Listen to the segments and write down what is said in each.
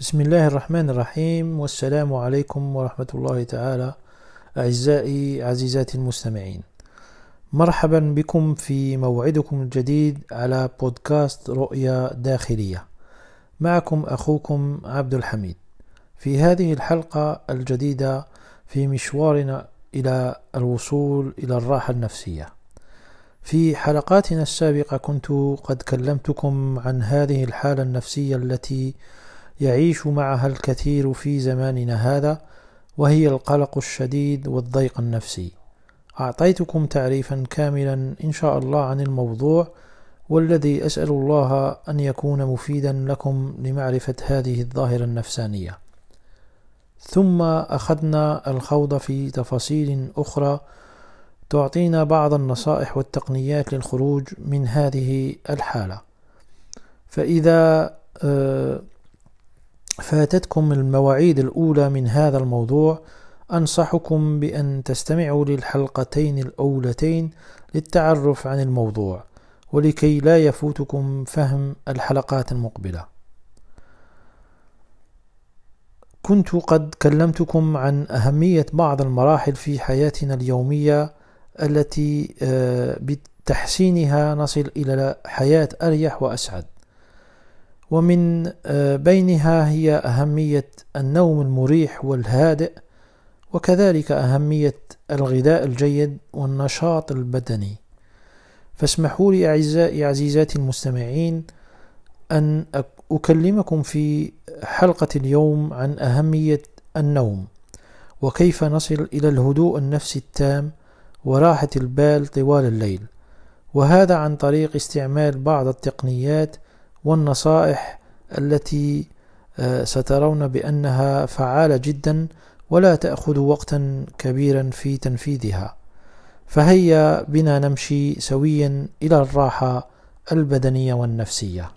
بسم الله الرحمن الرحيم، والسلام عليكم ورحمة الله تعالى. أعزائي عزيزاتي المستمعين، مرحبا بكم في موعدكم الجديد على بودكاست رؤية داخلية. معكم أخوكم عبد الحميد في هذه الحلقة الجديدة في مشوارنا إلى الوصول إلى الراحة النفسية. في حلقاتنا السابقة كنت قد كلمتكم عن هذه الحالة النفسية التي يعيش معها الكثير في زماننا هذا، وهي القلق الشديد والضيق النفسي. أعطيتكم تعريفا كاملا إن شاء الله عن الموضوع، والذي أسأل الله أن يكون مفيدا لكم لمعرفة هذه الظاهرة النفسانية. ثم أخذنا الخوض في تفاصيل أخرى تعطينا بعض النصائح والتقنيات للخروج من هذه الحالة. فإذا فاتتكم المواعيد الأولى من هذا الموضوع، أنصحكم بأن تستمعوا للحلقتين الأولتين للتعرف عن الموضوع، ولكي لا يفوتكم فهم الحلقات المقبلة. كنت قد كلمتكم عن أهمية بعض المراحل في حياتنا اليومية التي بتحسينها نصل إلى حياة أريح وأسعد، ومن بينها هي أهمية النوم المريح والهادئ، وكذلك أهمية الغذاء الجيد والنشاط البدني. فاسمحوا لي أعزائي عزيزاتي المستمعين أن أكلمكم في حلقة اليوم عن أهمية النوم، وكيف نصل إلى الهدوء النفسي التام وراحة البال طوال الليل، وهذا عن طريق استعمال بعض التقنيات والنصائح التي سترون بأنها فعالة جدا ولا تأخذ وقتا كبيرا في تنفيذها. فهيا بنا نمشي سويا إلى الراحة البدنية والنفسية.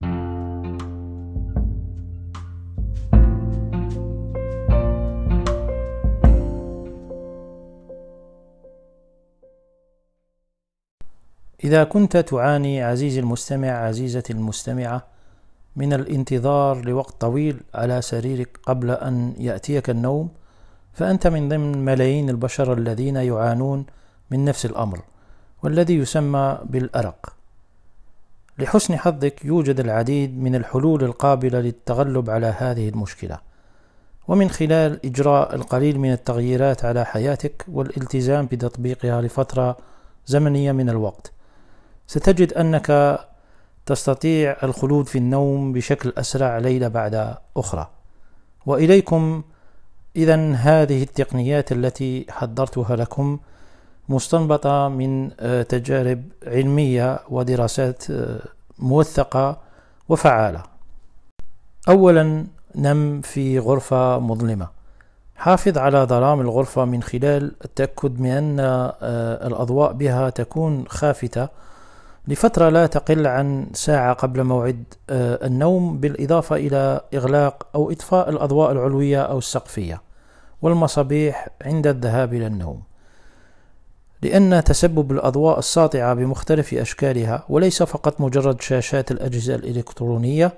إذا كنت تعاني عزيزي المستمع عزيزتي المستمعة من الانتظار لوقت طويل على سريرك قبل أن يأتيك النوم، فأنت من ضمن ملايين البشر الذين يعانون من نفس الأمر، والذي يسمى بالأرق. لحسن حظك يوجد العديد من الحلول القابلة للتغلب على هذه المشكلة، ومن خلال إجراء القليل من التغييرات على حياتك والالتزام بتطبيقها لفترة زمنية من الوقت، ستجد أنك تستطيع الخلود في النوم بشكل أسرع ليلة بعد أخرى. وإليكم إذن هذه التقنيات التي حضرتها لكم، مستنبطة من تجارب علمية ودراسات موثقة وفعالة. أولا، نم في غرفة مظلمة. حافظ على ظلام الغرفة من خلال التأكد من أن الأضواء بها تكون خافتة لفترة لا تقل عن ساعة قبل موعد النوم، بالإضافة إلى إغلاق أو إطفاء الأضواء العلوية أو السقفية والمصابيح عند الذهاب إلى النوم، لأن تسبب الأضواء الساطعة بمختلف أشكالها، وليس فقط مجرد شاشات الأجهزة الإلكترونية،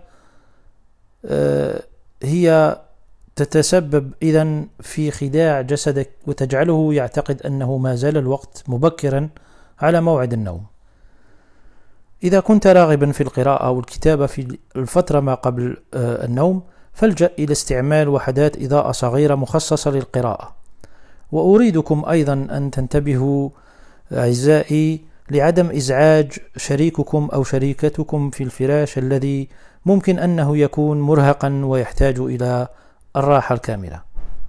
هي تتسبب إذن في خداع جسدك وتجعله يعتقد أنه ما زال الوقت مبكرا على موعد النوم. إذا كنت راغبا في القراءة والكتابة في الفترة ما قبل النوم، فالجأ إلى استعمال وحدات إضاءة صغيرة مخصصة للقراءة. وأريدكم أيضا أن تنتبهوا أعزائي لعدم إزعاج شريككم أو شريكتكم في الفراش، الذي ممكن أنه يكون مرهقا ويحتاج إلى الراحة الكاملة.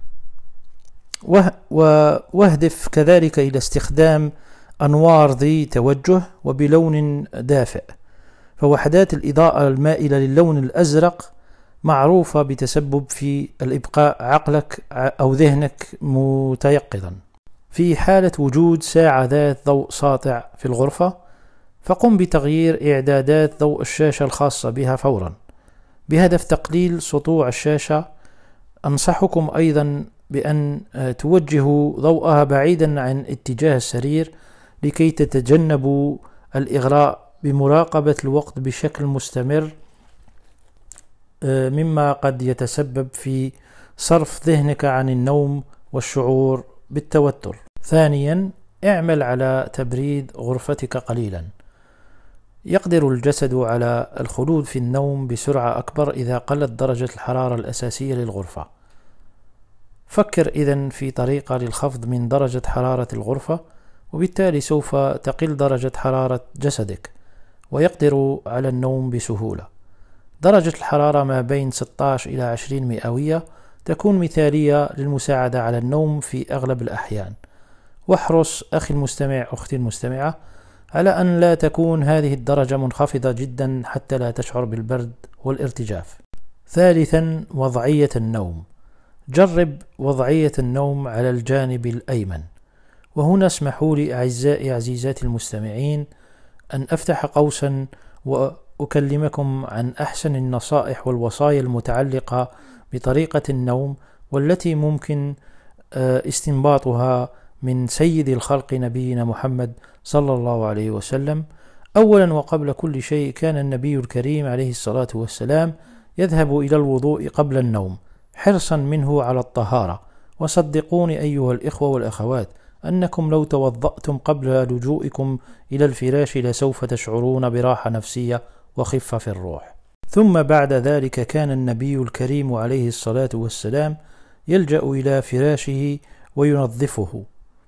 واهدف كذلك إلى استخدام أنوار ذي توجه وبلون دافئ، فوحدات الإضاءة المائلة للون الأزرق معروفة بتسبب في الإبقاء عقلك أو ذهنك متيقظا. في حالة وجود ساعة ذات ضوء ساطع في الغرفة، فقم بتغيير إعدادات ضوء الشاشة الخاصة بها فورا بهدف تقليل سطوع الشاشة. أنصحكم أيضا بأن توجهوا ضوءها بعيدا عن اتجاه السرير لكي تتجنبوا الإغراء بمراقبة الوقت بشكل مستمر مما قد يتسبب في صرف ذهنك عن النوم والشعور بالتوتر. ثانيا، اعمل على تبريد غرفتك قليلا. يقدر الجسد على الخلود في النوم بسرعة أكبر إذا قلت درجة الحرارة الأساسية للغرفة. فكر إذن في طريقة للخفض من درجة حرارة الغرفة، وبالتالي سوف تقل درجة حرارة جسدك ويقدر على النوم بسهولة. درجة الحرارة ما بين 16 إلى 20 مئوية تكون مثالية للمساعدة على النوم في أغلب الأحيان. واحرص أخي المستمع أختي المستمعة على أن لا تكون هذه الدرجة منخفضة جدا حتى لا تشعر بالبرد والارتجاف. ثالثا، وضعية النوم. جرب وضعية النوم على الجانب الأيمن. وهنا اسمحوا لي أعزائي عزيزاتي المستمعين أن أفتح قوسا وأكلمكم عن أحسن النصائح والوصايا المتعلقة بطريقة النوم، والتي ممكن استنباطها من سيد الخلق نبينا محمد صلى الله عليه وسلم. أولا وقبل كل شيء، كان النبي الكريم عليه الصلاة والسلام يذهب إلى الوضوء قبل النوم حرصا منه على الطهارة. وصدقوني أيها الإخوة والأخوات أنكم لو توضأتم قبل لجوئكم إلى الفراش لسوف تشعرون براحة نفسية وخفة في الروح. ثم بعد ذلك كان النبي الكريم عليه الصلاة والسلام يلجأ إلى فراشه وينظفه،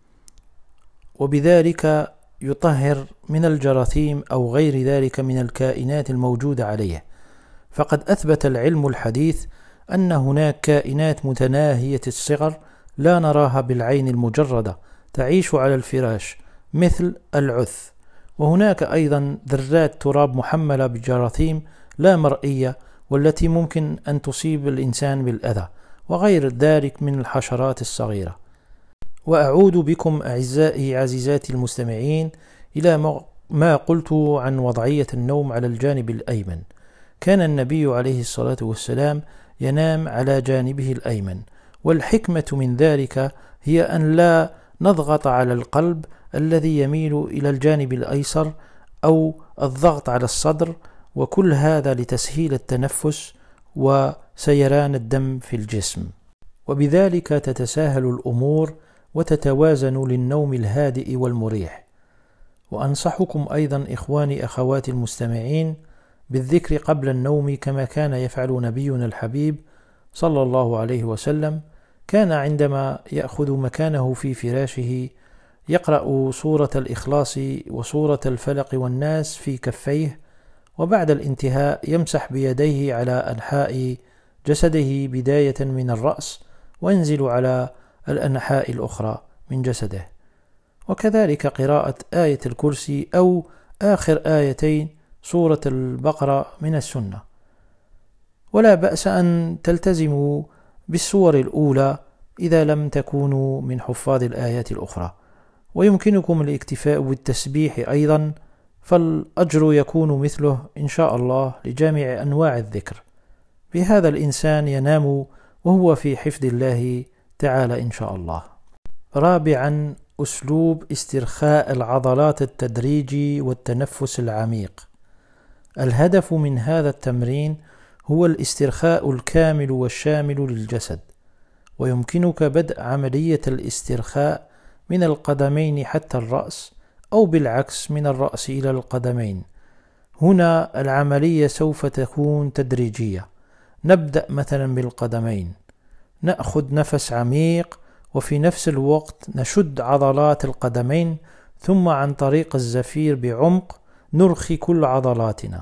وبذلك يطهر من الجراثيم أو غير ذلك من الكائنات الموجودة عليه. فقد أثبت العلم الحديث أن هناك كائنات متناهية الصغر لا نراها بالعين المجردة تعيش على الفراش مثل العث، وهناك أيضا ذرات تراب محملة بجراثيم لا مرئية والتي ممكن أن تصيب الإنسان بالأذى، وغير ذلك من الحشرات الصغيرة. وأعود بكم أعزائي عزيزاتي المستمعين إلى ما قلت عن وضعية النوم على الجانب الأيمن. كان النبي عليه الصلاة والسلام ينام على جانبه الأيمن، والحكمة من ذلك هي أن لا نضغط على القلب الذي يميل إلى الجانب الأيسر أو الضغط على الصدر، وكل هذا لتسهيل التنفس وسيران الدم في الجسم، وبذلك تتساهل الأمور وتتوازن للنوم الهادئ والمريح. وأنصحكم أيضا إخواني أخواتي المستمعين بالذكر قبل النوم كما كان يفعل نبينا الحبيب صلى الله عليه وسلم. كان عندما يأخذ مكانه في فراشه يقرأ سورة الإخلاص وسورة الفلق والناس في كفيه، وبعد الانتهاء يمسح بيديه على أنحاء جسده بداية من الرأس وينزل على الأنحاء الأخرى من جسده، وكذلك قراءة آية الكرسي أو آخر آيتين سورة البقرة من السنة. ولا بأس أن تلتزموا بالسور الأولى إذا لم تكونوا من حفاظ الآيات الأخرى، ويمكنكم الاكتفاء بالتسبيح أيضا، فالأجر يكون مثله إن شاء الله لجامع أنواع الذكر. بهذا الإنسان ينام وهو في حفظ الله تعالى إن شاء الله. رابعا، أسلوب استرخاء العضلات التدريجي والتنفس العميق. الهدف من هذا التمرين هو الاسترخاء الكامل والشامل للجسد، ويمكنك بدء عملية الاسترخاء من القدمين حتى الرأس، أو بالعكس من الرأس إلى القدمين. هنا العملية سوف تكون تدريجية. نبدأ مثلا بالقدمين، نأخذ نفس عميق وفي نفس الوقت نشد عضلات القدمين، ثم عن طريق الزفير بعمق نرخي كل عضلاتنا.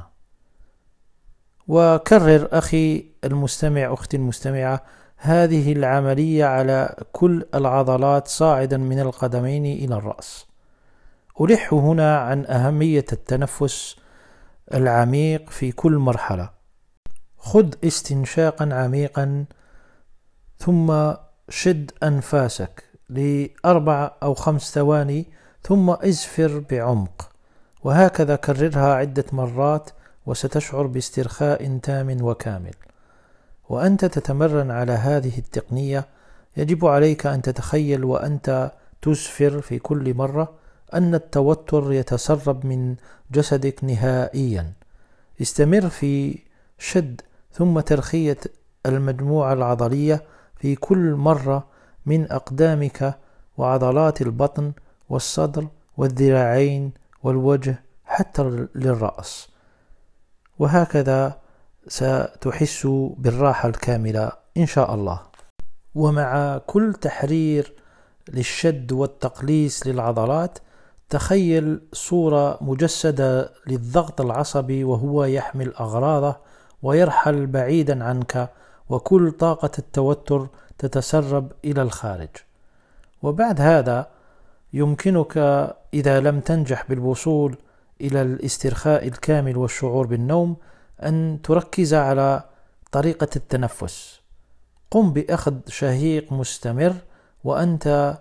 وكرر أخي المستمع أختي المستمعة هذه العملية على كل العضلات صاعدا من القدمين إلى الرأس. ألح هنا عن أهمية التنفس العميق في كل مرحلة. خذ استنشاقا عميقا ثم شد أنفاسك ل4 أو 5 ثواني ثم ازفر بعمق، وهكذا كررها عدة مرات وستشعر باسترخاء تام وكامل. وأنت تتمرن على هذه التقنية يجب عليك أن تتخيل وأنت تزفر في كل مرة أن التوتر يتسرب من جسدك نهائيا. استمر في شد ثم ترخية المجموعة العضلية في كل مرة من أقدامك وعضلات البطن والصدر والذراعين والوجه حتى للرأس، وهكذا ستحس بالراحة الكاملة إن شاء الله. ومع كل تحرير للشد والتقليص للعضلات، تخيل صورة مجسدة للضغط العصبي وهو يحمل أغراضه ويرحل بعيدا عنك، وكل طاقة التوتر تتسرب إلى الخارج. وبعد هذا يمكنك إذا لم تنجح بالوصول إلى الاسترخاء الكامل والشعور بالنوم أن تركز على طريقة التنفس. قم بأخذ شهيق مستمر وأنت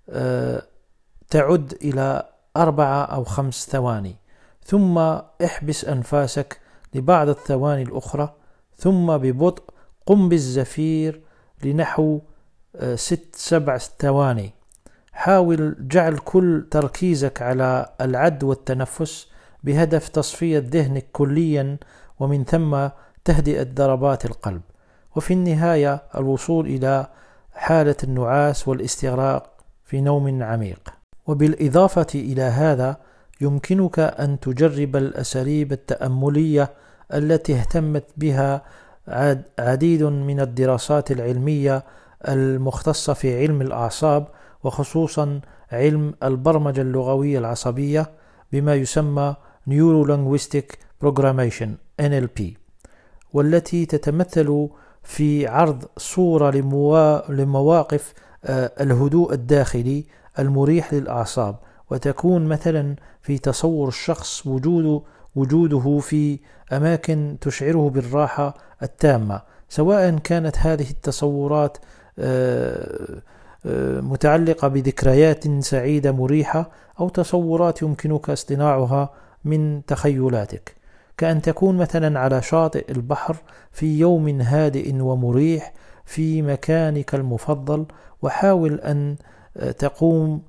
تعد إلى 4 أو 5 ثواني، ثم احبس أنفاسك لبعض الثواني الأخرى، ثم ببطء قم بالزفير لنحو 6-7 ثواني. حاول جعل كل تركيزك على العد والتنفس بهدف تصفية ذهنك كليا، ومن ثم تهدئة ضربات القلب، وفي النهاية الوصول إلى حالة النعاس والاستغراق في نوم عميق. وبالإضافة إلى هذا يمكنك أن تجرب الأساليب التأملية التي اهتمت بها عديد من الدراسات العلمية المختصة في علم الأعصاب، وخصوصا علم البرمجة اللغوية العصبية بما يسمى Neuro Linguistic Programmation NLP، والتي تتمثل في عرض صورة لمواقف الهدوء الداخلي المريح للأعصاب، وتكون مثلا في تصور الشخص وجوده في أماكن تشعره بالراحة التامة، سواء كانت هذه التصورات متعلقة بذكريات سعيدة مريحة أو تصورات يمكنك اصطناعها من تخيلاتك، كأن تكون مثلا على شاطئ البحر في يوم هادئ ومريح في مكانك المفضل. وحاول أن تقوم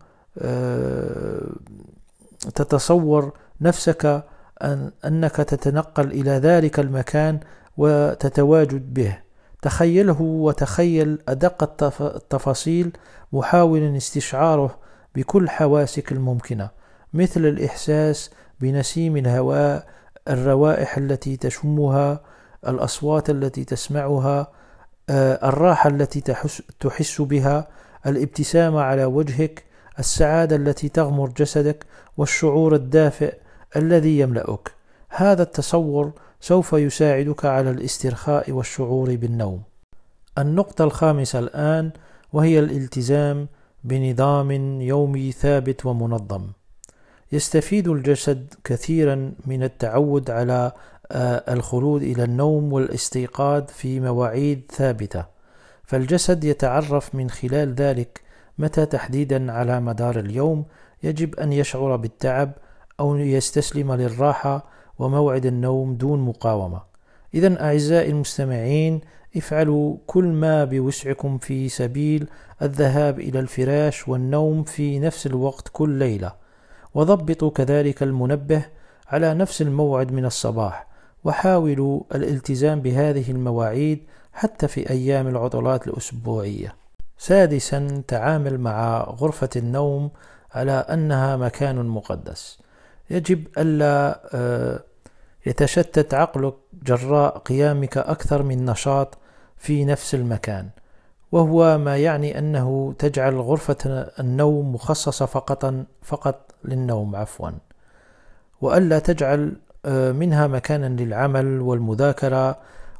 تتصور نفسك أنك تتنقل إلى ذلك المكان وتتواجد به. تخيله وتخيل أدق التفاصيل، محاولا استشعاره بكل حواسك الممكنة، مثل الإحساس بنسيم الهواء، الروائح التي تشمها، الأصوات التي تسمعها، الراحة التي تحس بها، الابتسامة على وجهك، السعادة التي تغمر جسدك، والشعور الدافئ الذي يملأك. هذا التصور سوف يساعدك على الاسترخاء والشعور بالنوم. النقطة الخامسة الآن وهي الالتزام بنظام يومي ثابت ومنظم. يستفيد الجسد كثيرا من التعود على الخلود إلى النوم والاستيقاظ في مواعيد ثابتة، فالجسد يتعرف من خلال ذلك متى تحديدا على مدار اليوم يجب أن يشعر بالتعب أو يستسلم للراحة وموعد النوم دون مقاومة. إذن أعزائي المستمعين، افعلوا كل ما بوسعكم في سبيل الذهاب إلى الفراش والنوم في نفس الوقت كل ليلة، وضبطوا كذلك المنبه على نفس الموعد من الصباح، وحاولوا الالتزام بهذه المواعيد حتى في أيام العطلات الأسبوعية. سادسا، تعامل مع غرفة النوم على أنها مكان مقدس. يجب ألا يتشتت عقلك جراء قيامك أكثر من نشاط في نفس المكان، وهو ما يعني أنه تجعل غرفة النوم مخصصة فقط للنوم وألا تجعل منها مكانا للعمل والمذاكرة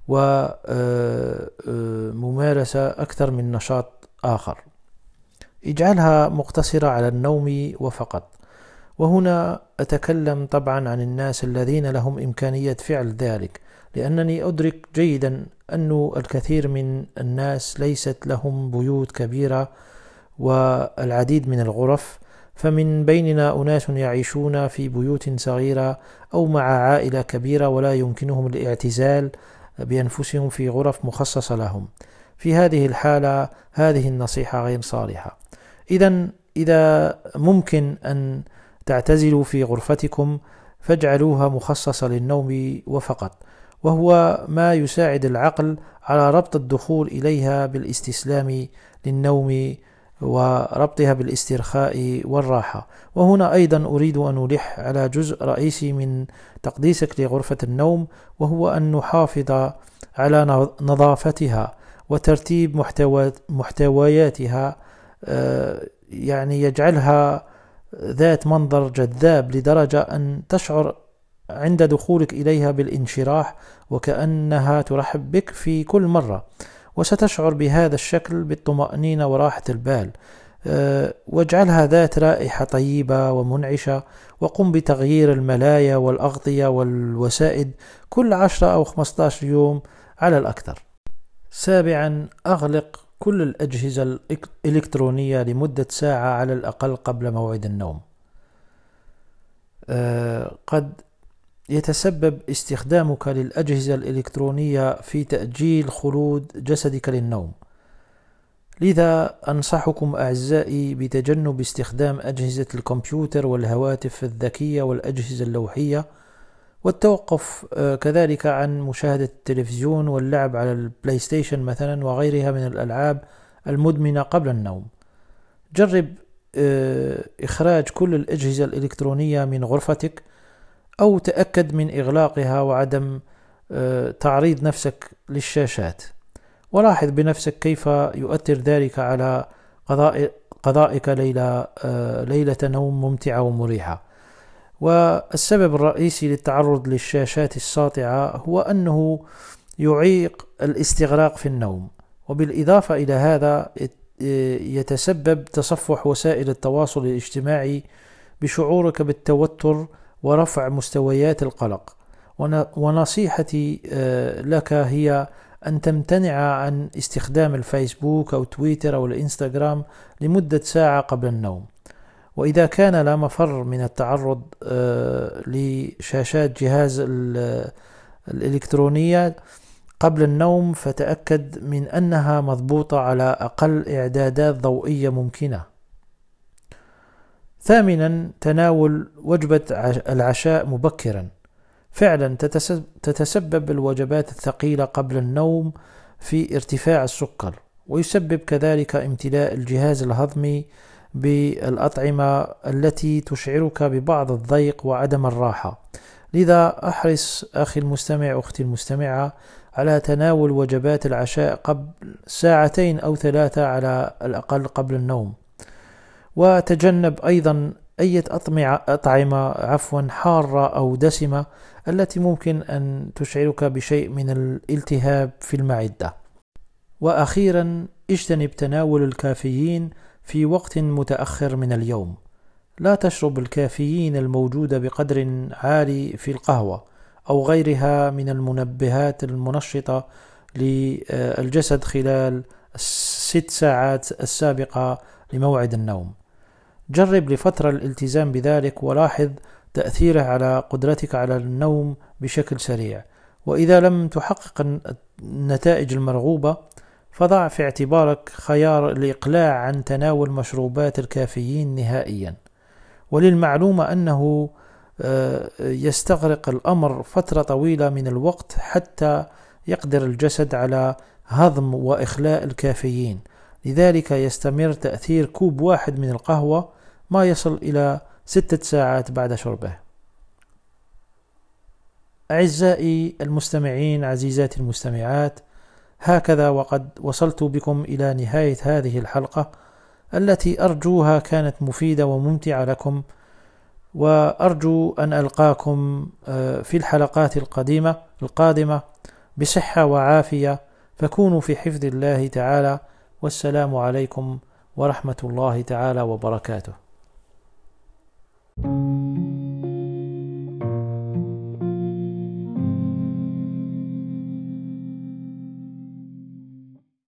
وممارسة أكثر من نشاط آخر. اجعلها مقتصرة على النوم وفقط. وهنا أتكلم طبعا عن الناس الذين لهم إمكانية فعل ذلك، لأنني أدرك جيدا أن الكثير من الناس ليست لهم بيوت كبيرة والعديد من الغرف، فمن بيننا أناس يعيشون في بيوت صغيرة أو مع عائلة كبيرة ولا يمكنهم الاعتزال بأنفسهم في غرف مخصصة لهم. في هذه الحالة هذه النصيحة غير صالحة. إذا ممكن أن تعتزلوا في غرفتكم فاجعلوها مخصصة للنوم وفقط، وهو ما يساعد العقل على ربط الدخول إليها بالاستسلام للنوم وربطها بالاسترخاء والراحة. وهنا أيضا أريد أن ألح على جزء رئيسي من تقديسك لغرفة النوم، وهو أن نحافظ على نظافتها وترتيب محتوياتها، يعني يجعلها ذات منظر جذاب لدرجة أن تشعر عند دخولك إليها بالانشراح وكأنها ترحب بك في كل مرة، وستشعر بهذا الشكل بالطمأنينة وراحة البال. واجعلها ذات رائحة طيبة ومنعشة، وقم بتغيير الملايا والأغطية والوسائد كل 10 أو 15 يوم على الأكثر. سابعا، أغلق كل الأجهزة الإلكترونية لمدة ساعة على الأقل قبل موعد النوم. قد يتسبب استخدامك للأجهزة الإلكترونية في تأجيل خلود جسدك للنوم، لذا أنصحكم أعزائي بتجنب استخدام أجهزة الكمبيوتر والهواتف الذكية والأجهزة اللوحية، والتوقف كذلك عن مشاهدة التلفزيون واللعب على البلاي ستيشن مثلا وغيرها من الألعاب المدمنة قبل النوم. جرب إخراج كل الأجهزة الإلكترونية من غرفتك، أو تأكد من إغلاقها وعدم تعريض نفسك للشاشات، ولاحظ بنفسك كيف يؤثر ذلك على قضائك ليلة نوم ممتعة ومريحة. والسبب الرئيسي للتعرض للشاشات الساطعة هو أنه يعيق الاستغراق في النوم، وبالإضافة إلى هذا يتسبب تصفح وسائل التواصل الاجتماعي بشعورك بالتوتر ورفع مستويات القلق. ونصيحتي لك هي أن تمتنع عن استخدام الفيسبوك أو تويتر أو الإنستغرام لمدة ساعة قبل النوم. وإذا كان لا مفر من التعرض لشاشات جهاز الإلكترونية قبل النوم، فتأكد من أنها مضبوطة على أقل إعدادات ضوئية ممكنة. ثامنا، تناول وجبة العشاء مبكرا. فعلا تتسبب الوجبات الثقيلة قبل النوم في ارتفاع السكر، ويسبب كذلك امتلاء الجهاز الهضمي بالأطعمة التي تشعرك ببعض الضيق وعدم الراحة. لذا أحرص أخي المستمع أختي المستمعة على تناول وجبات العشاء قبل 2 أو 3 على الأقل قبل النوم. وتجنب أيضا أي أطعمة حارة أو دسمة التي ممكن أن تشعرك بشيء من الالتهاب في المعدة. وأخيرا، اجتنب تناول الكافيين في وقت متأخر من اليوم. لا تشرب الكافيين الموجودة بقدر عالي في القهوة أو غيرها من المنبهات المنشطة للجسد خلال 6 ساعات السابقة لموعد النوم. جرب لفترة الالتزام بذلك، ولاحظ تأثيره على قدرتك على النوم بشكل سريع. وإذا لم تحقق النتائج المرغوبة، فضع في اعتبارك خيار الإقلاع عن تناول مشروبات الكافيين نهائيا. وللمعلومة أنه يستغرق الأمر فترة طويلة من الوقت حتى يقدر الجسد على هضم وإخلاء الكافيين، لذلك يستمر تأثير كوب واحد من القهوة ما يصل إلى 6 ساعات بعد شربه. أعزائي المستمعين، عزيزاتي المستمعات، هكذا وقد وصلت بكم إلى نهاية هذه الحلقة التي أرجوها كانت مفيدة وممتعة لكم، وأرجو أن ألقاكم في الحلقات القادمة بصحة وعافية، فكونوا في حفظ الله تعالى، والسلام عليكم ورحمة الله تعالى وبركاته.